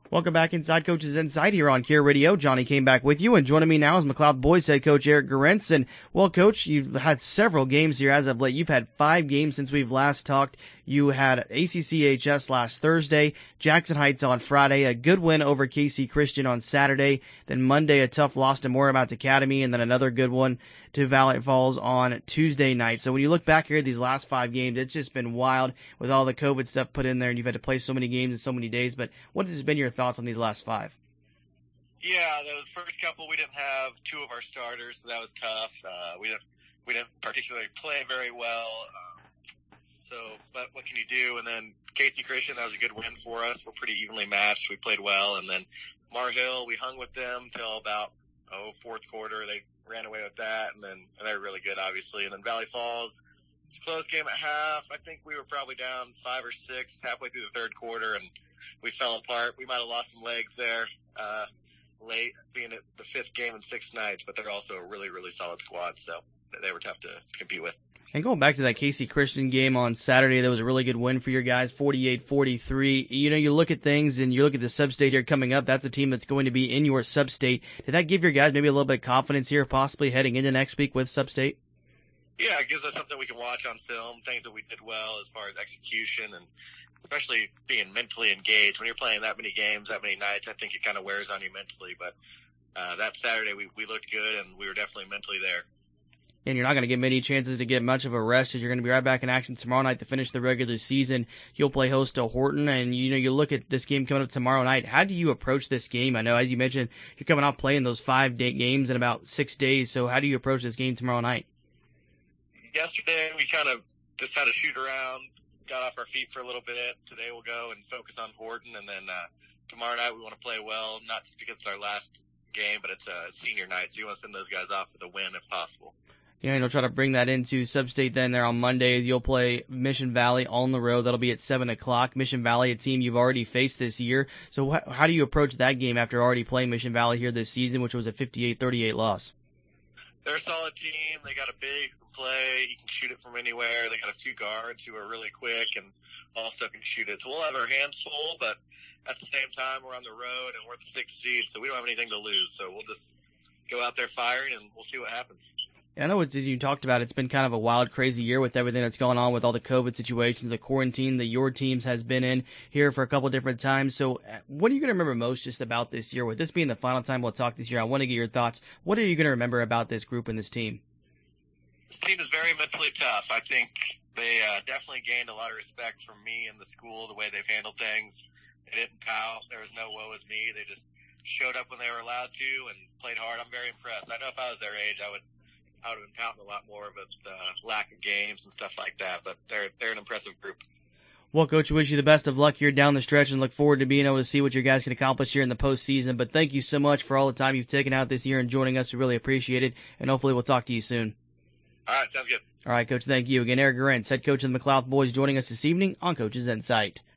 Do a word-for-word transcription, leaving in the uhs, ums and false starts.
Welcome back inside Coach's Insight here on Care Radio. Johnny came back with you, and joining me now is McLeod Boys head coach Eric Garentz. And, well, Coach, you've had several games here as of late. You've had five games since we've last talked. You had A C C H S last Thursday, Jackson Heights on Friday, a good win over K C Christian on Saturday, then Monday a tough loss to Moormount Academy, and then another good one to Valiant Falls on Tuesday night. So when you look back here at these last five games, it's just been wild with all the COVID stuff put in there, and you've had to play so many games in so many days. But what has been your thoughts on these last five? Yeah, those first couple we didn't have two of our starters, so that was tough. Uh, we didn't we didn't particularly play very well. Um, so, but what can you do? And then K C Christian, that was a good win for us. We're pretty evenly matched. We played well. And then Mar Hill, we hung with them till about oh fourth quarter. They ran away with that, and then and they were really good, obviously. And then Valley Falls, it's a close game at half. I think we were probably down five or six halfway through the third quarter, and we fell apart. We might have lost some legs there. Uh, late, being at the fifth game in six nights, but they're also a really, really solid squad, so they were tough to compete with. And going back to that K C Christian game on Saturday, that was a really good win for your guys, forty-eight forty-three. You know, you look at things and you look at the sub-state here coming up. That's a team that's going to be in your sub-state. Did that give your guys maybe a little bit of confidence here, possibly heading into next week with sub-state? Yeah, it gives us something we can watch on film, things that we did well as far as execution and especially being mentally engaged. When you're playing that many games, that many nights, I think it kind of wears on you mentally. But uh, that Saturday we, we looked good, and we were definitely mentally there. And you're not going to get many chances to get much of a rest as you're going to be right back in action tomorrow night to finish the regular season. You'll play host to Horton, and you know you look at this game coming up tomorrow night. How do you approach this game? I know, as you mentioned, you're coming off playing those five day games in about six days, so how do you approach this game tomorrow night? Yesterday we kind of just had a shoot around, got off our feet for a little bit. Today we'll go and focus on Horton, and then uh, tomorrow night we want to play well, not just because it's our last game, but it's a senior night, so you want to send those guys off with a win if possible. Yeah, and you'll try to bring that into sub-state then there on Monday. You'll play Mission Valley on the road. That'll be at seven o'clock. Mission Valley, a team you've already faced this year. So wh- how do you approach that game after already playing Mission Valley here this season, which was a fifty-eight thirty-eight loss? They're a solid team. They got a big who can play. He can shoot it from anywhere. They got a few guards who are really quick and also can shoot it. So we'll have our hands full, but at the same time, we're on the road and we're the sixth seed, so we don't have anything to lose. So we'll just go out there firing, and we'll see what happens. I know, as you talked about, it's been kind of a wild, crazy year with everything that's going on with all the COVID situations, the quarantine that your teams has been in here for a couple of different times. So what are you going to remember most just about this year? With this being the final time we'll talk this year, I want to get your thoughts. What are you going to remember about this group and this team? This team is very mentally tough. I think they uh, definitely gained a lot of respect from me and the school, the way they've handled things. They didn't pout. There was no woe is me. They just showed up when they were allowed to and played hard. I'm very impressed. I know if I was their age, I would I would have been pouting a lot more with the lack of games and stuff like that, but they're they're an impressive group. Well, Coach, we wish you the best of luck here down the stretch and look forward to being able to see what your guys can accomplish here in the postseason. But thank you so much for all the time you've taken out this year and joining us. We really appreciate it, and hopefully we'll talk to you soon. All right, sounds good. All right, Coach, thank you. Again, Eric Garentz, head coach of the McLeod Boys, joining us this evening on Coach's Insight.